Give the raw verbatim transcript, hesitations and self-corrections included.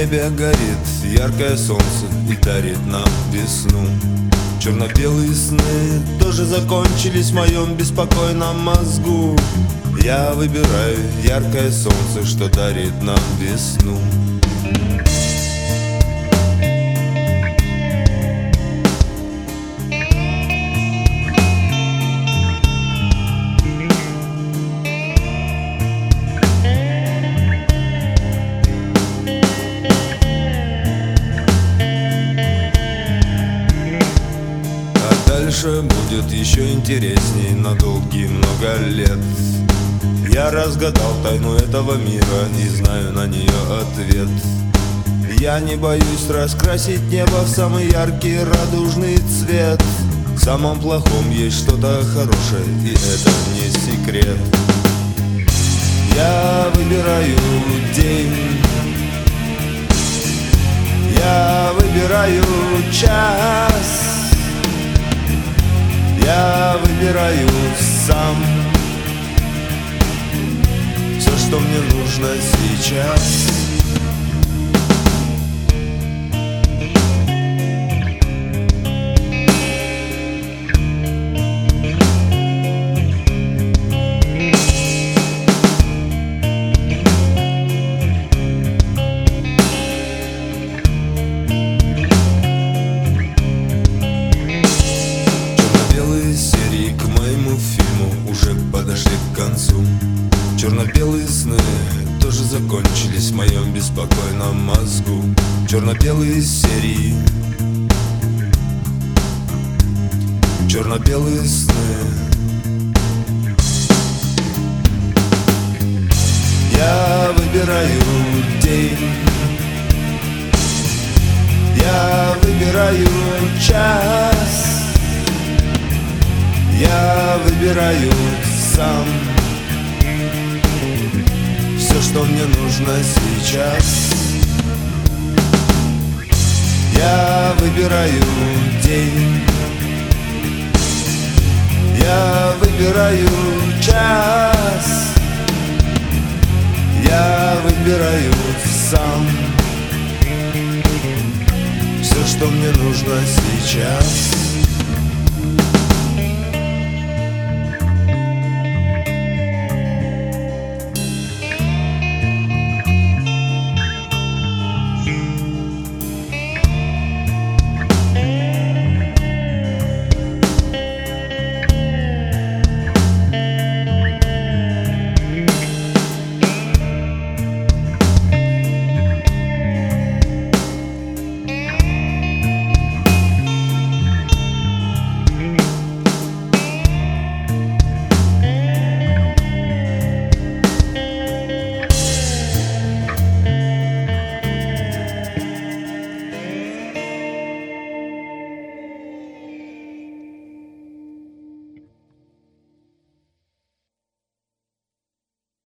небе горит яркое солнце и дарит нам весну. Черно-белые сны тоже закончились в моем беспокойном мозгу. Я выбираю яркое солнце, что дарит нам весну. Дальше будет еще интересней на долгие много лет. Я разгадал тайну этого мира и знаю на нее ответ. Я не боюсь раскрасить небо в самый яркий радужный цвет. В самом плохом есть что-то хорошее, и это не секрет. Я выбираю день, я выбираю час, я выбираю сам все, что мне нужно сейчас. Подошли к концу. Черно-белые сны тоже закончились в моем беспокойном мозгу. Черно-белые серии, черно-белые сны. Я выбираю день, я выбираю час, я выбираю сам все, что мне нужно сейчас. Я выбираю день, я выбираю час, я выбираю сам все, что мне нужно сейчас.